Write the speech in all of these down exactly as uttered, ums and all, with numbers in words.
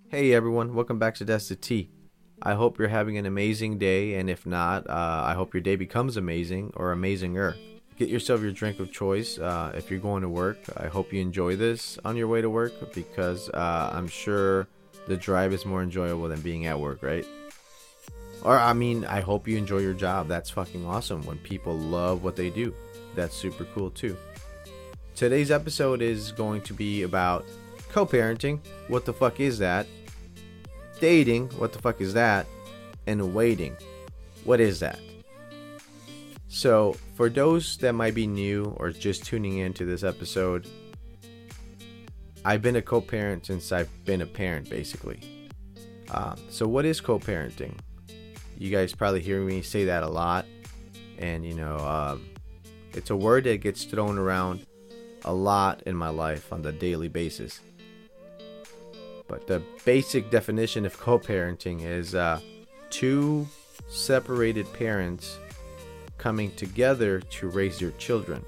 Hey everyone, welcome back to That's the Tea. I hope you're having an amazing day, and if not, uh, I hope your day becomes amazing or amazinger. Get yourself your drink of choice uh, if you're going to work. I hope you enjoy this on your way to work because uh, I'm sure the drive is more enjoyable than being at work, right? Or, I mean, I hope you enjoy your job. That's fucking awesome when people love what they do. That's super cool too. Today's episode is going to be about co-parenting. What the fuck is that? Dating, what the fuck is that? And waiting, what is that? So, for those that might be new or just tuning into this episode, I've been a co-parent since I've been a parent, basically. Um, so, what is co-parenting? You guys probably hear me say that a lot, and you know, um, it's a word that gets thrown around a lot in my life on the daily basis. But the basic definition of co-parenting is uh, two separated parents coming together to raise your children.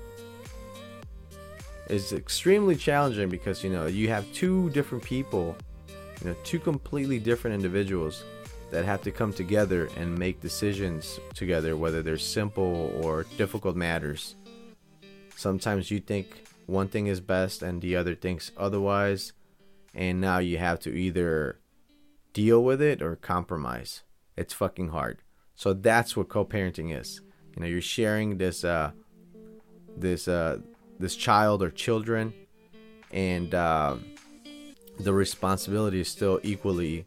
It's extremely challenging because, you know, you have two different people, you know, two completely different individuals that have to come together and make decisions together, whether they're simple or difficult matters. Sometimes you think one thing is best and the other thinks otherwise. And now you have to either deal with it or compromise. It's fucking hard. So that's what co-parenting is. You know, you're sharing this uh, this uh, this child or children, and uh, the responsibility is still equally.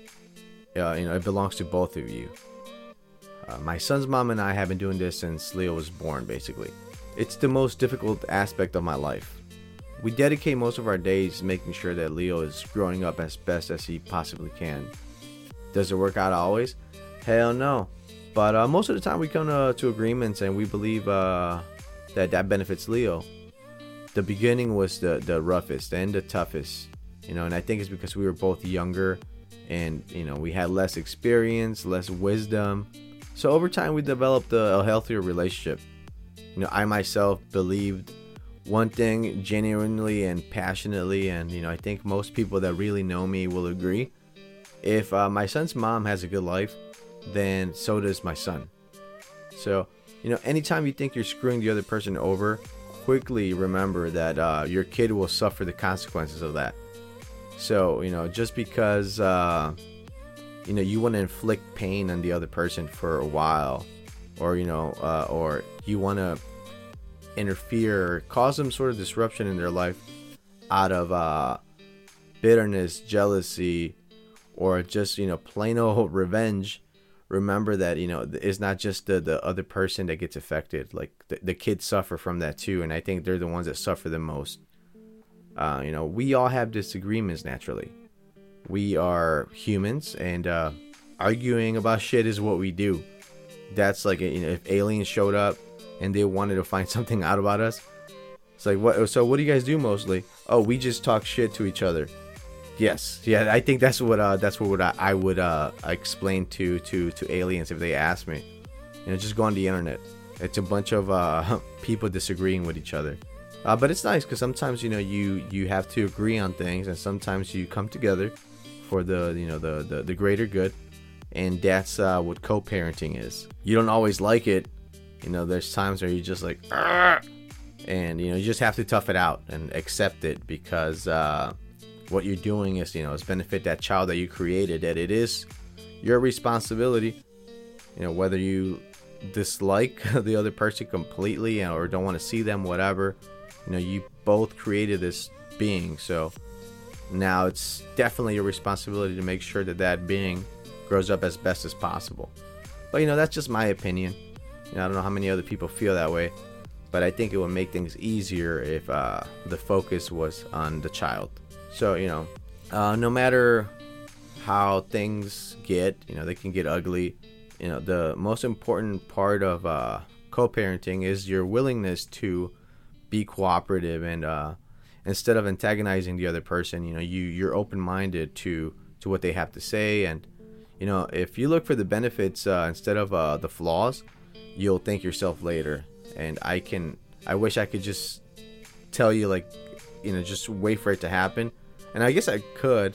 Uh, you know, it belongs to both of you. Uh, my son's mom and I have been doing this since Leo was born. Basically, it's the most difficult aspect of my life. We dedicate most of our days making sure that Leo is growing up as best as he possibly can. Does it work out always? Hell no. But uh, most of the time we come to, to agreements and we believe uh, that that benefits Leo. The beginning was the, the roughest and the toughest. You know, and I think it's because we were both younger and, you know, we had less experience, less wisdom. So over time we developed a, a healthier relationship. You know, I myself believed one thing genuinely and passionately, and you know, I think most people that really know me will agree. If uh, my son's mom has a good life, then so does my son. So, you know, anytime you think you're screwing the other person over, quickly remember that uh, your kid will suffer the consequences of that. So, you know, just because uh, you know, you want to inflict pain on the other person for a while, or you know, uh, or you want to interfere or cause some sort of disruption in their life out of uh, bitterness, jealousy, or just, you know, plain old revenge, remember that, you know, it's not just the, the other person that gets affected. Like the, the kids suffer from that too, and I think they're the ones that suffer the most. Uh, you know, we all have disagreements naturally. We are humans, and uh, arguing about shit is what we do. That's like, you know, if aliens showed up and they wanted to find something out about us, it's like, what? So what do you guys do mostly? Oh, we just talk shit to each other. Yes, yeah, I think that's what uh, that's what I, I would uh, explain to to to aliens if they asked me. You know, just go on the internet. It's a bunch of uh, people disagreeing with each other. Uh, but it's nice because sometimes, you know, you you have to agree on things, and sometimes you come together for the, you know, the the, the greater good, and that's uh, what co-parenting is. You don't always like it. You know, there's times where you're just like, argh! And, you know, you just have to tough it out and accept it because uh, what you're doing is, you know, is benefit that child that you created, that it is your responsibility. You know, whether you dislike the other person completely or don't want to see them, whatever, you know, you both created this being. So now it's definitely your responsibility to make sure that that being grows up as best as possible. But, you know, that's just my opinion. You know, I don't know how many other people feel that way, but I think it would make things easier if uh, the focus was on the child. So, you know, uh, no matter how things get, you know, they can get ugly. You know, the most important part of uh, co-parenting is your willingness to be cooperative, and uh, instead of antagonizing the other person, you know, you you're open-minded to to what they have to say, and you know, if you look for the benefits uh, instead of uh, the flaws, you'll thank yourself later. And I can, I wish I could just tell you, like, you know, just wait for it to happen. And I guess I could,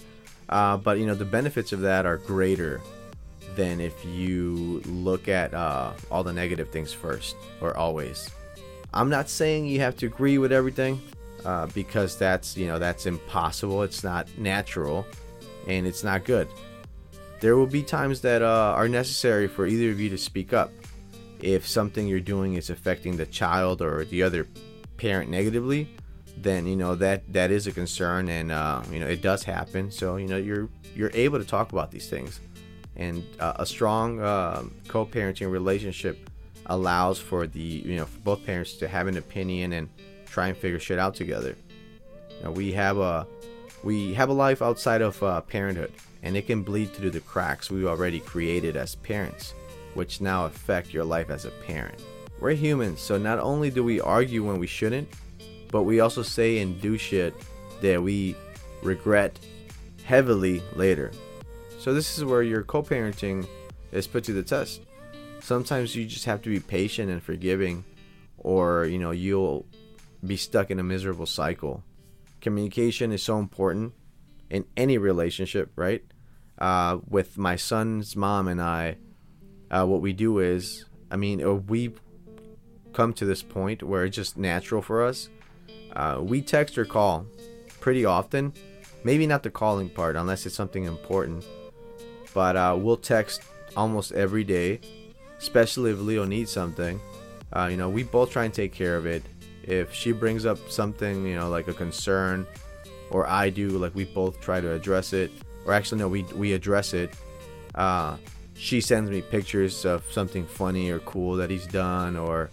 Uh, but you know, the benefits of that are greater than if you look at uh, all the negative things first, or always. I'm not saying you have to agree with everything, uh, because that's, you know, that's impossible. It's not natural, and it's not good. There will be times that uh, are necessary for either of you to speak up. If something you're doing is affecting the child or the other parent negatively, then you know that that is a concern, and uh, you know it does happen. So you know you're you're able to talk about these things, and uh, a strong uh, co-parenting relationship allows for the you know for both parents to have an opinion and try and figure shit out together. You know, we have a we have a life outside of uh, parenthood, and it can bleed through the cracks we already created as parents, which now affect your life as a parent. We're humans, so not only do we argue when we shouldn't, but we also say and do shit that we regret heavily later. So this is where your co-parenting is put to the test. Sometimes you just have to be patient and forgiving, or you know you'll be stuck in a miserable cycle. Communication is so important in any relationship, right? Uh, with my son's mom and I, uh, what we do is, I mean, uh, we've come to this point where it's just natural for us. Uh, we text or call pretty often. Maybe not the calling part unless it's something important, but uh, we'll text almost every day, especially if Leo needs something. Uh, you know, we both try and take care of it. If she brings up something, you know, like a concern, or I do, like we both try to address it. Or actually, no, we we address it. Uh, she sends me pictures of something funny or cool that he's done, or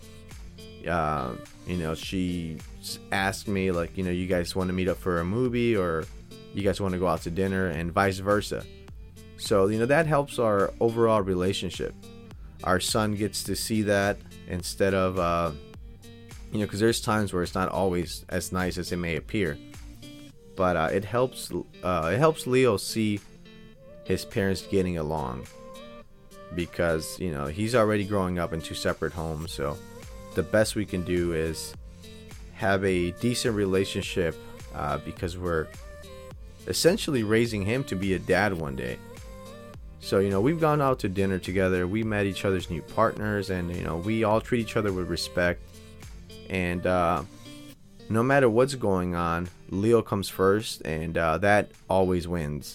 uh, you know, she asks me like, you know, you guys want to meet up for a movie, or you guys want to go out to dinner, and vice versa. So you know that helps our overall relationship. Our son gets to see that instead of uh, you know, because there's times where it's not always as nice as it may appear. But uh, it helps uh, it helps Leo see his parents getting along, because you know he's already growing up in two separate homes. So the best we can do is have a decent relationship, uh, because we're essentially raising him to be a dad one day. So you know we've gone out to dinner together. We met each other's new partners, and you know we all treat each other with respect. And uh, no matter what's going on, Leo comes first, and uh, that always wins.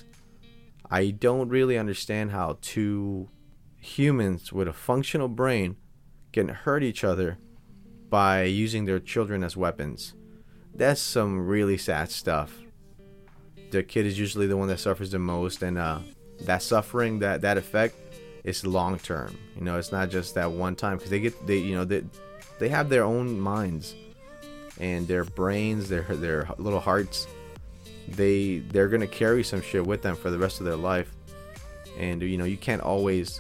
I don't really understand how two humans with a functional brain can hurt each other by using their children as weapons. That's some really sad stuff. The kid is usually the one that suffers the most, and uh, that suffering, that that effect, is long term. You know, it's not just that one time, because they get they you know they they have their own minds and their brains, their their little hearts. They they're gonna carry some shit with them for the rest of their life, and you know you can't always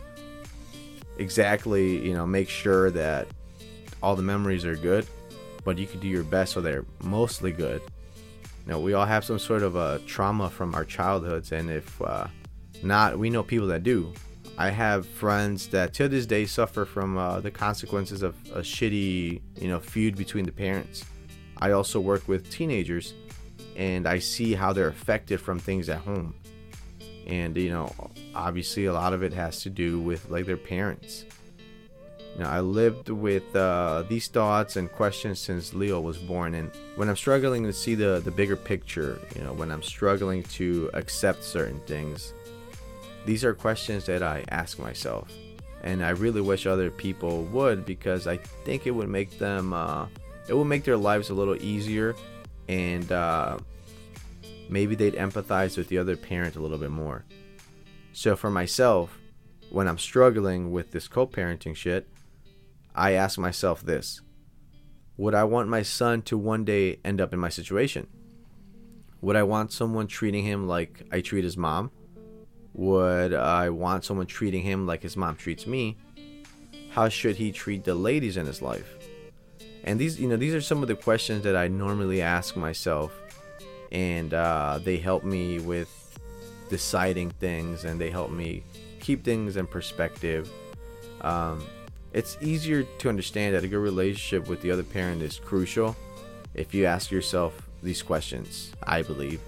exactly you know make sure that all the memories are good, but you can do your best so they're mostly good. You know, we all have some sort of a trauma from our childhoods, and if uh, not, we know people that do. I have friends that to this day suffer from uh, the consequences of a shitty, you know, feud between the parents. I also work with teenagers, and I see how they're affected from things at home. And, you know, obviously a lot of it has to do with, like, their parents. You know, I lived with uh, these thoughts and questions since Leo was born. And when I'm struggling to see the, the bigger picture, you know, when I'm struggling to accept certain things, these are questions that I ask myself. And I really wish other people would, because I think it would make them, uh, it would make their lives a little easier. And uh, maybe they'd empathize with the other parent a little bit more. So for myself, when I'm struggling with this co-parenting shit, I ask myself this: would I want my son to one day end up in my situation? Would I want someone treating him like I treat his mom? Would I want someone treating him like his mom treats me? How should he treat the ladies in his life? And these, you know, these are some of the questions that I normally ask myself, and uh, they help me with deciding things, and they help me keep things in perspective. Um, it's easier to understand that a good relationship with the other parent is crucial if you ask yourself these questions, I believe.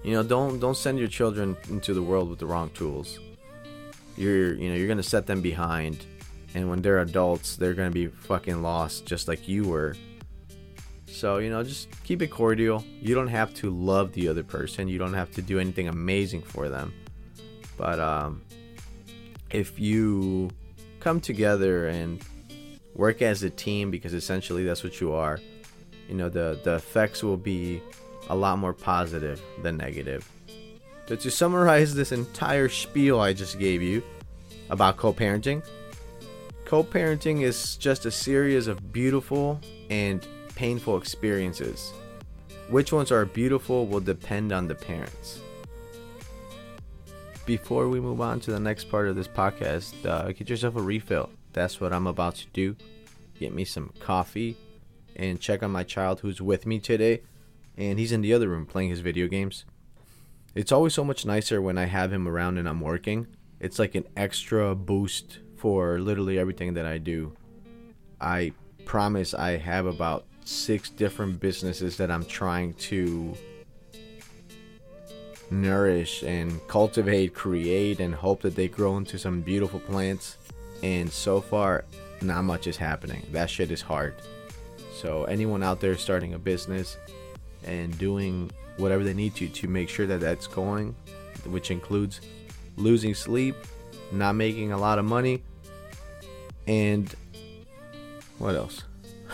You know, don't don't send your children into the world with the wrong tools. You're you know you're gonna set them behind, and when they're adults, they're gonna be fucking lost just like you were. So, you know, just keep it cordial. You don't have to love the other person. You don't have to do anything amazing for them. But um, if you come together and work as a team, because essentially that's what you are, you know, the, the effects will be a lot more positive than negative. So to summarize this entire spiel I just gave you about co-parenting, co-parenting is just a series of beautiful and painful experiences. Which ones are beautiful will depend on the parents. Before we move on to the next part of this podcast, uh, get yourself a refill. That's what I'm about to do. Get me some coffee and check on my child who's with me today. And he's in the other room playing his video games. It's always so much nicer when I have him around and I'm working. It's like an extra boost for literally everything that I do. I promise I have about six different businesses that I'm trying to nourish and cultivate, create, and hope that they grow into some beautiful plants. And so far, not much is happening. That shit is hard. So anyone out there starting a business and doing whatever they need to to make sure that that's going, which includes losing sleep, not making a lot of money, and what else?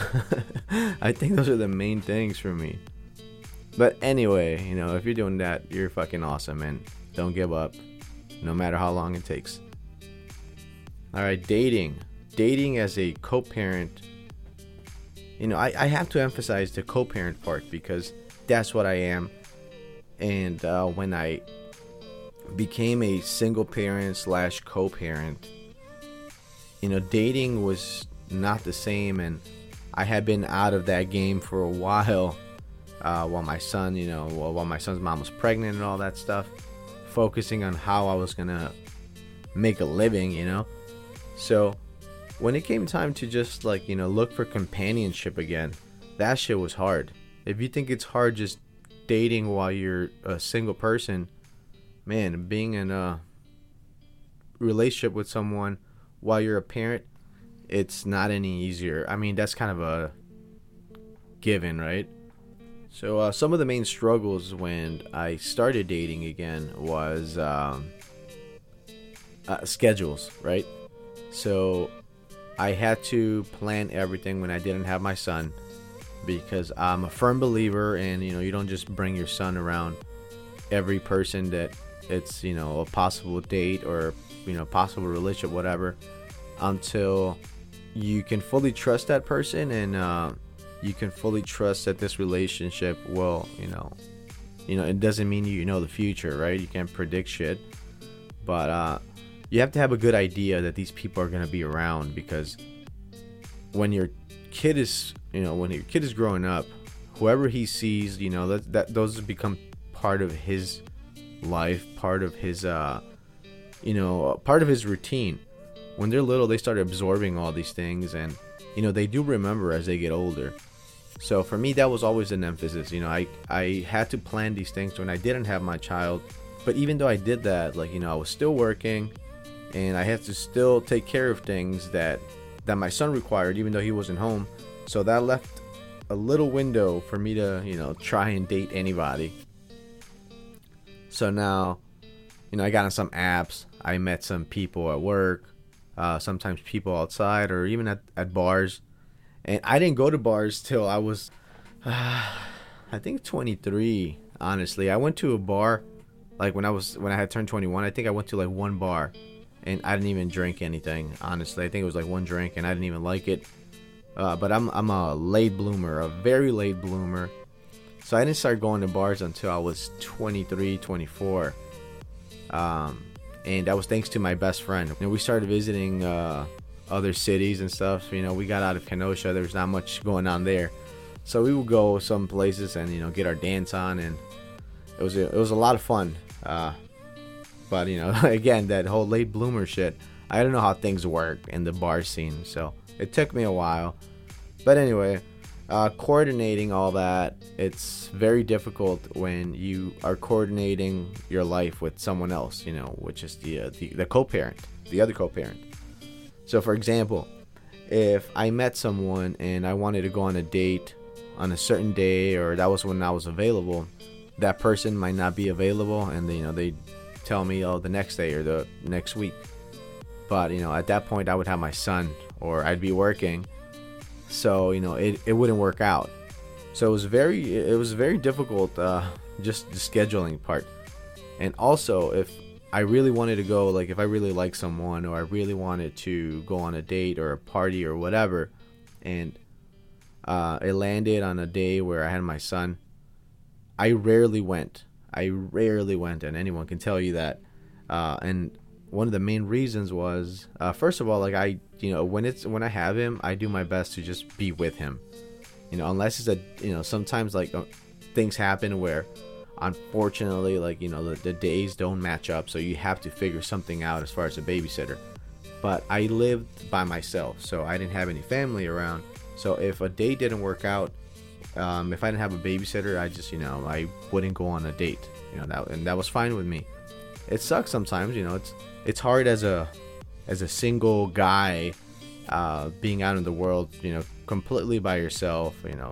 I think those are the main things for me. But anyway, you know, if you're doing that, you're fucking awesome, and don't give up, no matter how long it takes. Alright, dating. Dating as a co-parent. You know, I, I have to emphasize the co-parent part because that's what I am. And uh, when I became a single parent slash co-parent, you know, dating was not the same, and I had been out of that game for a while uh, while my son, you know, while my son's mom was pregnant and all that stuff, focusing on how I was gonna make a living, you know. So when it came time to just like, you know, look for companionship again, that shit was hard. If you think it's hard just dating while you're a single person, man, being in a relationship with someone while you're a parent, it's not any easier. I mean, that's kind of a given, right? So uh, some of the main struggles when I started dating again was um, uh, schedules, right? So I had to plan everything when I didn't have my son, because I'm a firm believer in, you know, you don't just bring your son around every person that it's, you know, a possible date or, you know, possible relationship, whatever, until you can fully trust that person, and uh, you can fully trust that this relationship will, you know, you know, it doesn't mean you know the future, right? You can't predict shit, but uh, you have to have a good idea that these people are gonna be around, because when your kid is, you know, when your kid is growing up, whoever he sees, you know, that that those become part of his life, part of his, uh, you know, part of his routine. When they're little, they start absorbing all these things, and, you know, they do remember as they get older. So for me, that was always an emphasis. You know, I, I had to plan these things when I didn't have my child. But even though I did that, like, you know, I was still working, and I had to still take care of things that, that my son required, even though he wasn't home. So that left a little window for me to, you know, try and date anybody. So now, you know, I got on some apps. I met some people at work. Uh, sometimes people outside, or even at, at bars. And I didn't go to bars till I was, uh, I think twenty-three, honestly. I went to a bar, like when I was, when I had turned twenty-one, I think I went to like one bar, and I didn't even drink anything, honestly. I think it was like one drink, and I didn't even like it. Uh, but I'm, I'm a late bloomer, a very late bloomer. So I didn't start going to bars until I was twenty-three, twenty-four. Um... And that was thanks to my best friend. You know, we started visiting uh, other cities and stuff. You know, we got out of Kenosha. There was not much going on there. So we would go some places and, you know, get our dance on. And it was a, it was a lot of fun. Uh, but, you know, again, that whole late bloomer shit, I don't know how things work in the bar scene. So it took me a while. But anyway, uh, coordinating all that, it's very difficult when you are coordinating your life with someone else, you know, which is the uh, the, the co-parent, the other co-parent. So for example, if I met someone and I wanted to go on a date on a certain day, or that was when I was available, that person might not be available, and they, you know, they tell me, oh, the next day or the next week. But you know, at that point I would have my son, or I'd be working, so you know, it, it wouldn't work out. So it was very it was very difficult, uh, just the scheduling part. And also, if I really wanted to go, like if I really like someone, or I really wanted to go on a date or a party or whatever, and uh, it landed on a day where I had my son, I rarely went. I rarely went, and anyone can tell you that. Uh, and one of the main reasons was, uh, first of all, like I, you know, when it's when I have him, I do my best to just be with him. You know, unless it's a, you know, sometimes like uh, things happen where, unfortunately, like, you know, the, the days don't match up, so you have to figure something out as far as a babysitter. But I lived by myself, so I didn't have any family around. So if a date didn't work out, um, if I didn't have a babysitter, I just, you know, I wouldn't go on a date. You know, that and that was fine with me. It sucks sometimes, you know. It's it's hard as a as a single guy, uh, being out in the world, you know, completely by yourself. You know,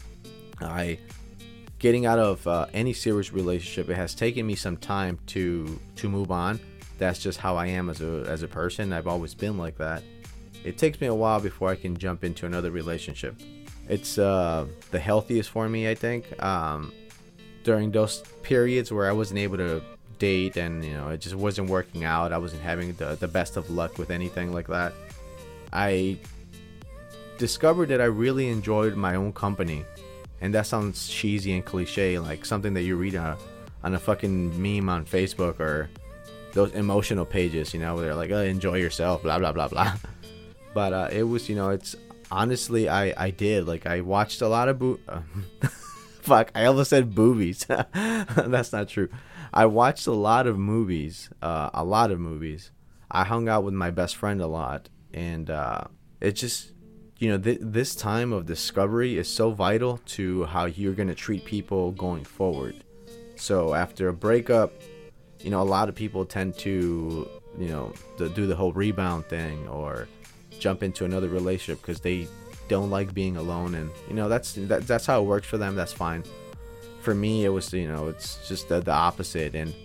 I getting out of uh, any serious relationship. It has taken me some time to to move on. That's just how I am as a as a person. I've always been like that. It takes me a while before I can jump into another relationship. It's uh, the healthiest for me, I think. Um, during those periods where I wasn't able to date, and you know, it just wasn't working out, I wasn't having the, the best of luck with anything like that, I discovered that I really enjoyed my own company. And that sounds cheesy and cliche, like something that you read on a, on a fucking meme on Facebook, or those emotional pages, you know, where they're like, oh, enjoy yourself, blah blah blah blah. But uh, it was, you know, it's honestly, I, I did. Like, I watched a lot of boo... Uh, fuck, I almost said boobies. That's not true. I watched a lot of movies. Uh, a lot of movies. I hung out with my best friend a lot. And uh, it just, you know, th- this time of discovery is so vital to how you're going to treat people going forward. So after a breakup, you know, a lot of people tend to, you know, to do the whole rebound thing, or jump into another relationship because they don't like being alone. And you know, that's that, that's how it works for them. That's fine. For me, it was, you know, it's just the, the opposite. And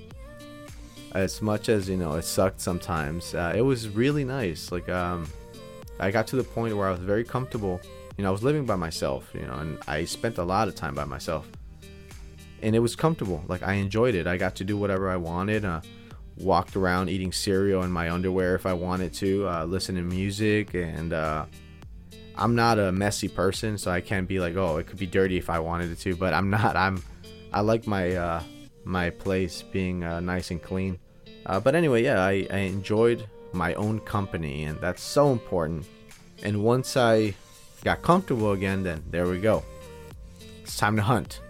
as much as, you know, it sucked sometimes, uh, it was really nice. Like um I got to the point where I was very comfortable. You know, I was living by myself, you know, and I spent a lot of time by myself, and it was comfortable. Like, I enjoyed it. I got to do whatever I wanted. uh Walked around eating cereal in my underwear if I wanted to, uh, listen to music, and uh, I'm not a messy person, so I can't be like, oh, it could be dirty if I wanted it to, but I'm not. I'm, I like my uh, my place being uh, nice and clean. Uh, but anyway, yeah, I, I enjoyed my own company, and that's so important. And once I got comfortable again, then there we go. It's time to hunt.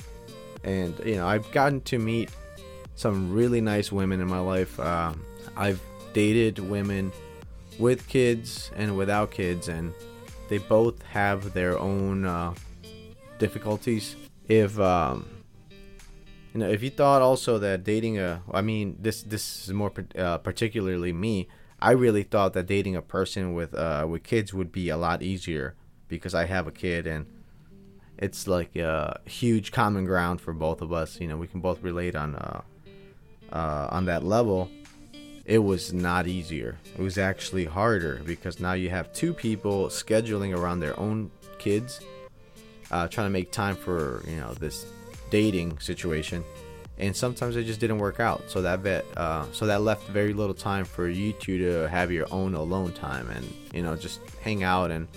And you know, I've gotten to meet some really nice women in my life. Uh, I've dated women with kids and without kids, and they both have their own uh, difficulties. If um, you know, if you thought also that dating a, I mean, this this is more uh, particularly me. I really thought that dating a person with uh, with kids would be a lot easier because I have a kid, and it's like a huge common ground for both of us. You know, we can both relate on. Uh, Uh, on that level. It was not easier. It was actually harder, because now you have two people scheduling around their own kids, uh, trying to make time for, you know, this dating situation, and sometimes it just didn't work out. So that bet, uh, so that left very little time for you two to have your own alone time, and you know, just hang out and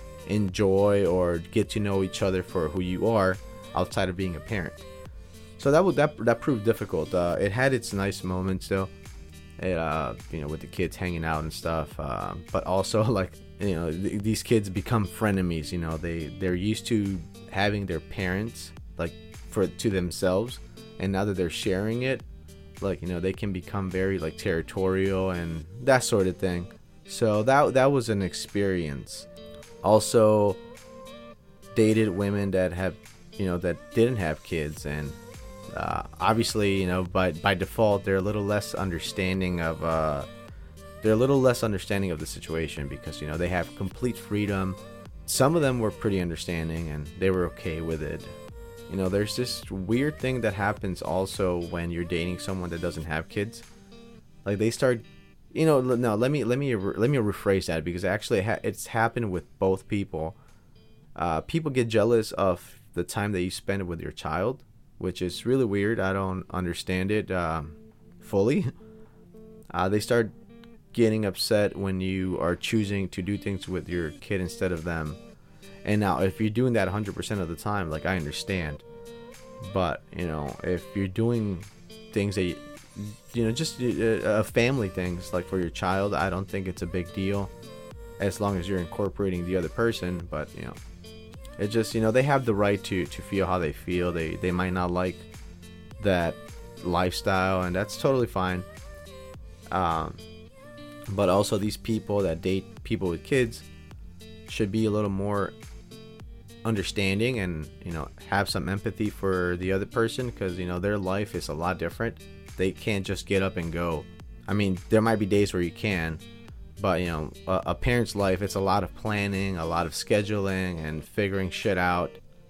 enjoy or get to know each other for who you are outside of being a parent. So that would that that proved difficult. Uh, it had its nice moments though, it, uh, you know, with the kids hanging out and stuff. Uh, but also, like, you know, th- these kids become frenemies. You know, they they're used to having their parents like for to themselves, and now that they're sharing it, like, you know, they can become very like territorial and that sort of thing. So that that was an experience. Also, dated women that have, you know, that didn't have kids, and uh, obviously, you know, by by default, they're a little less understanding of uh, they're a little less understanding of the situation because, you know, they have complete freedom. Some of them were pretty understanding and they were okay with it. You know, there's this weird thing that happens also when you're dating someone that doesn't have kids. Like they start, you know, no, let me let me let me rephrase that, because actually it's happened with both people. Uh, people get jealous of the time that you spend with your child, which is really weird. I don't understand it um, fully. Uh, they start getting upset when you are choosing to do things with your kid instead of them. And now, if you're doing that one hundred percent of the time, like, I understand. But, you know, if you're doing things that, you, you know, just uh, family things, like for your child, I don't think it's a big deal as long as you're incorporating the other person. But, you know, it just, you know, they have the right to, to feel how they feel. They, they might not like that lifestyle, and that's totally fine. Um, but also, these people that date people with kids should be a little more understanding and, you know, have some empathy for the other person, because, you know, their life is a lot different. They can't just get up and go. I mean, there might be days where you can, but, you know, a, a parent's life, it's a lot of planning, a lot of scheduling and figuring shit out.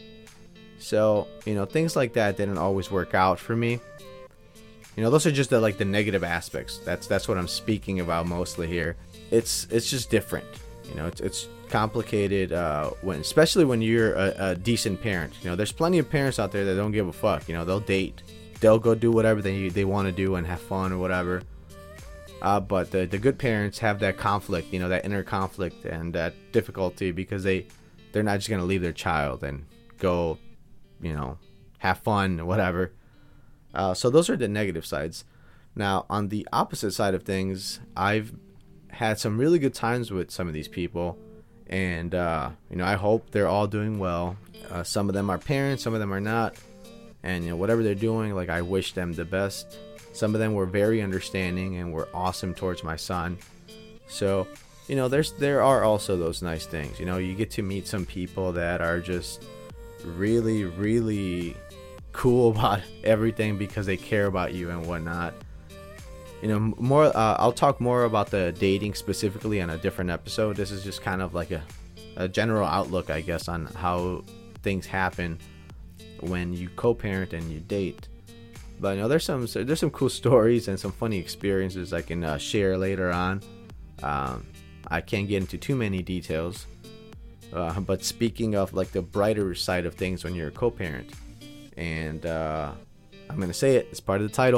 So, you know, things like that didn't always work out for me. You know, those are just the, like, the negative aspects. That's that's what I'm speaking about mostly here. It's it's just different. You know, it's it's complicated uh, when, especially when you're a, a decent parent. You know, there's plenty of parents out there that don't give a fuck. You know, they'll date, they'll go do whatever they they want to do and have fun or whatever. Uh, but the the good parents have that conflict, you know, that inner conflict and that difficulty, because they they're not just gonna leave their child and go, you know, have fun or whatever. Uh, so those are the negative sides. Now, on the opposite side of things, I've had some really good times with some of these people, and uh, you know, I hope they're all doing well. Uh, some of them are parents, some of them are not, and, you know, whatever they're doing, like, I wish them the best. Some of them were very understanding and were awesome towards my son. So, you know, there's there are also those nice things. You know, you get to meet some people that are just really, really cool about everything because they care about you and whatnot. You know, more. Uh, I'll talk more about the dating specifically on a different episode. This is just kind of like a, a general outlook, I guess, on how things happen when you co-parent and you date. But, you know, there's some there's some cool stories and some funny experiences I can uh, share later on. Um, I can't get into too many details. Uh, but speaking of, like, the brighter side of things when you're a co-parent, and uh, I'm gonna say it, it's part of the title.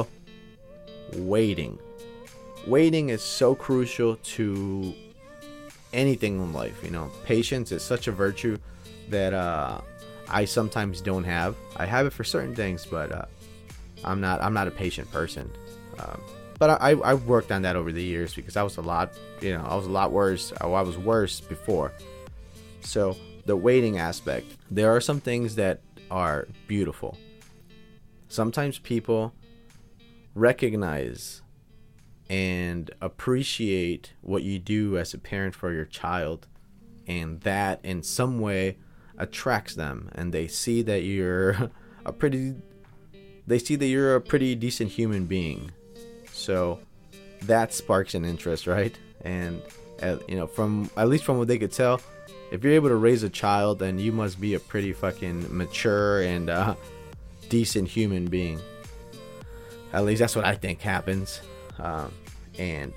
Waiting. Waiting is so crucial to anything in life. You know, patience is such a virtue that uh, I sometimes don't have. I have it for certain things, but uh, I'm not. I'm not a patient person. Um, but I, I I've worked on that over the years, because I was a lot. You know, I was a lot worse. I was worse before. So the waiting aspect. There are some things that are beautiful. Sometimes people recognize and appreciate what you do as a parent for your child, and that in some way attracts them, and they see that you're a pretty they see that you're a pretty decent human being. So that sparks an interest, right? And uh, you know, from at least from what they could tell, if you're able to raise a child, then you must be a pretty fucking mature and uh, decent human being. At least that's what I think happens. Um, and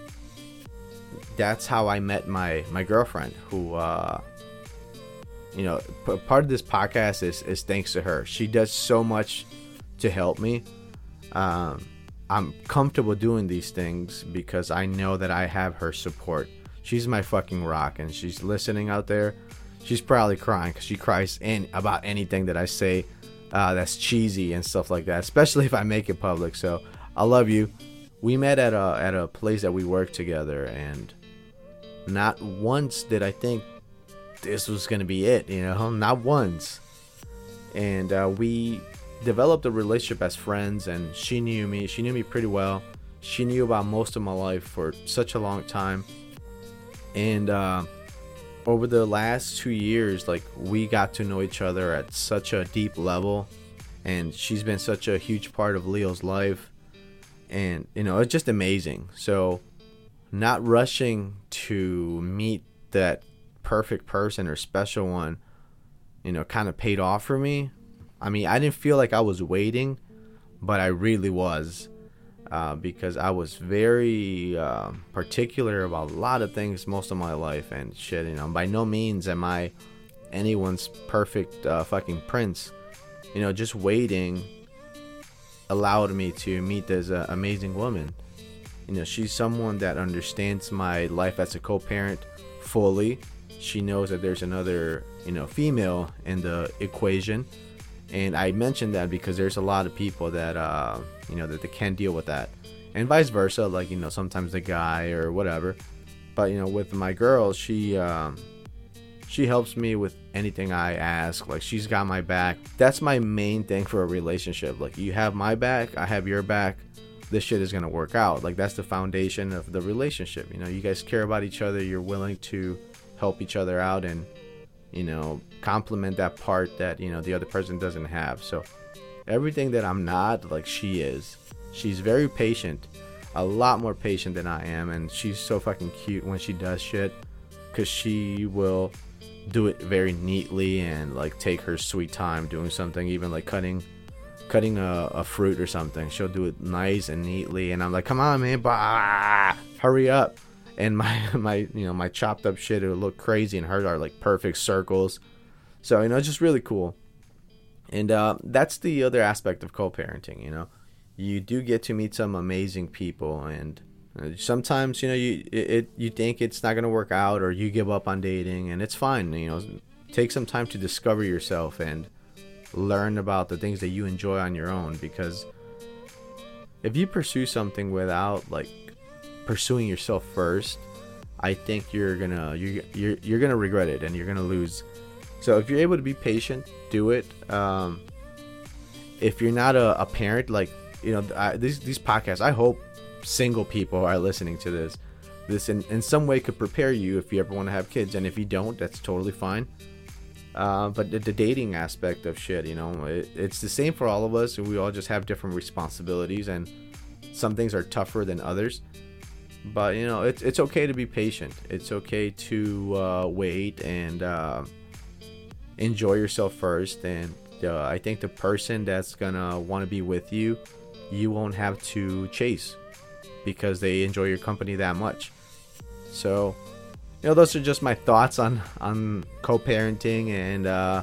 that's how I met my, my girlfriend, who, uh, you know, p- part of this podcast is, is thanks to her. She does so much to help me. Um, I'm comfortable doing these things because I know that I have her support. She's my fucking rock, and she's listening out there. She's probably crying because she cries in about anything that I say uh, that's cheesy and stuff like that, especially if I make it public. So I love you. We met at a at a place that we worked together, and not once did I think this was gonna be it. You know, not once. And uh, we developed a relationship as friends, and she knew me. She knew me pretty well. She knew about most of my life for such a long time. And uh, over the last two years, like, we got to know each other at such a deep level, and she's been such a huge part of Leo's life, and, you know, it's just amazing. So not rushing to meet that perfect person or special one, you know, kind of paid off for me. I mean, I didn't feel like I was waiting, but I really was. Uh, because I was very uh, particular about a lot of things most of my life, and shit, you know, by no means am I anyone's perfect uh, fucking prince. You know, just waiting allowed me to meet this uh, amazing woman. You know, she's someone that understands my life as a co-parent fully. She knows that there's another, you know, female in the equation. And I mentioned that because there's a lot of people that, uh, you know, that they can't deal with that. And vice versa, like, you know, sometimes the guy or whatever. But, you know, with my girl, she, um, she helps me with anything I ask. Like, she's got my back. That's my main thing for a relationship. Like, you have my back, I have your back. This shit is going to work out. Like, that's the foundation of the relationship. You know, you guys care about each other. You're willing to help each other out and, you know, compliment that part that, you know, the other person doesn't have. So everything that I'm not, like, she is. She's very patient, a lot more patient than I am, and she's so fucking cute when she does shit, because she will do it very neatly and, like, take her sweet time doing something, even like cutting cutting a, a fruit or something. She'll do it nice and neatly, and I'm like, come on, man, bah, hurry up. And my my you know my chopped up shit, it'll look crazy, and hers are like perfect circles. So, you know, it's just really cool. And uh, that's the other aspect of co-parenting. You know, you do get to meet some amazing people, and uh, sometimes, you know, you it, it you think it's not gonna work out, or you give up on dating, and it's fine. You know, take some time to discover yourself and learn about the things that you enjoy on your own. Because if you pursue something without, like, pursuing yourself first, I think you're gonna you're, you're you're gonna regret it, and you're gonna lose. So if you're able to be patient, do it. Um, if you're not a, a parent, like, you know, I, these these podcasts, I hope single people are listening to this. This in, in some way could prepare you if you ever want to have kids, and if you don't, that's totally fine. Uh, but the, the dating aspect of shit, you know, it, it's the same for all of us, and we all just have different responsibilities, and some things are tougher than others. But, you know, it's it's okay to be patient. It's okay to uh, wait and uh, enjoy yourself first. And uh, I think the person that's gonna want to be with you, you won't have to chase, because they enjoy your company that much. So, you know, those are just my thoughts on on co-parenting and uh,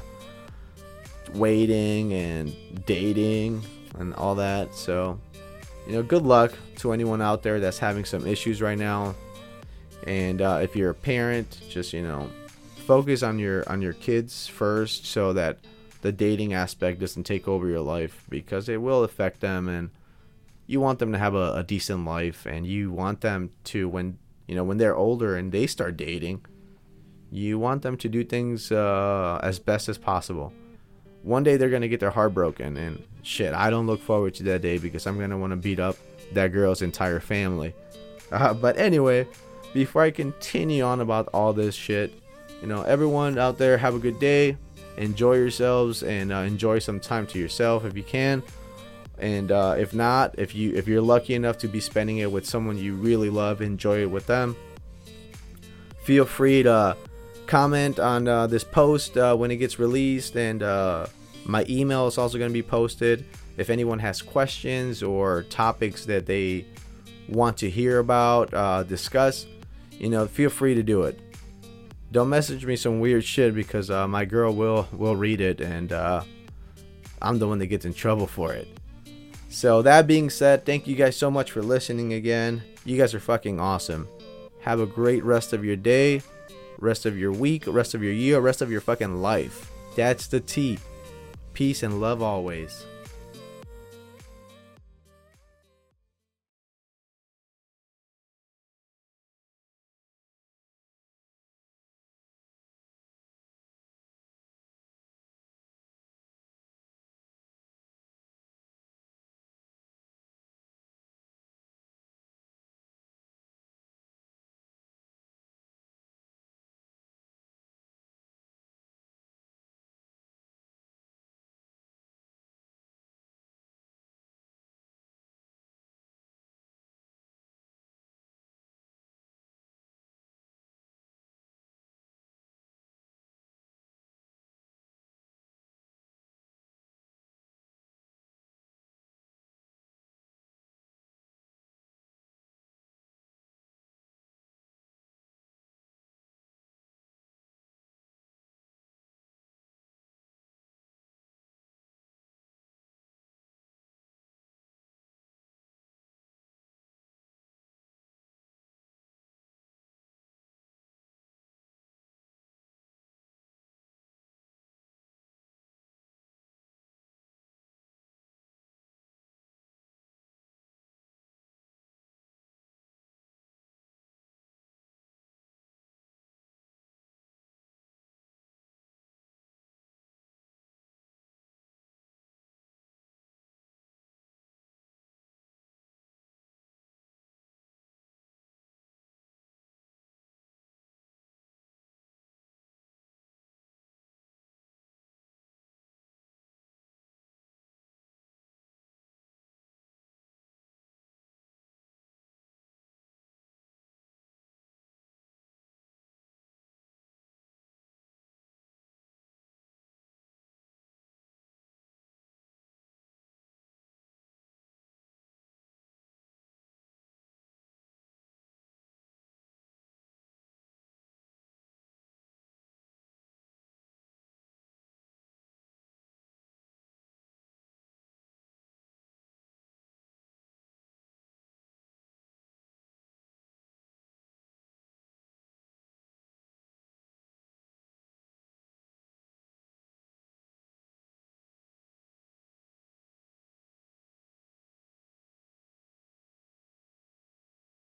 waiting and dating and all that. So, you know, good luck to anyone out there that's having some issues right now. And uh, if you're a parent, just, you know, focus on your on your kids first, so that the dating aspect doesn't take over your life, because it will affect them, and you want them to have a, a decent life, and you want them to, when, you know, when they're older and they start dating, you want them to do things uh, as best as possible. One day they're going to get their heart broken, and shit, I don't look forward to that day, because I'm going to want to beat up that girl's entire family. Uh, but anyway, before I continue on about all this shit, you know, everyone out there, have a good day. Enjoy yourselves, and uh, enjoy some time to yourself if you can. And uh, if not, if you if you're lucky enough to be spending it with someone you really love, enjoy it with them. Feel free to comment on uh, this post uh, when it gets released, and uh, my email is also going to be posted. If anyone has questions or topics that they want to hear about, uh, discuss, you know, feel free to do it. Don't message me some weird shit, because uh, my girl will will read it, and uh, I'm the one that gets in trouble for it. So that being said, thank you guys so much for listening again. You guys are fucking awesome. Have a great rest of your day, rest of your week, rest of your year, rest of your fucking life. That's the T. Peace and love always.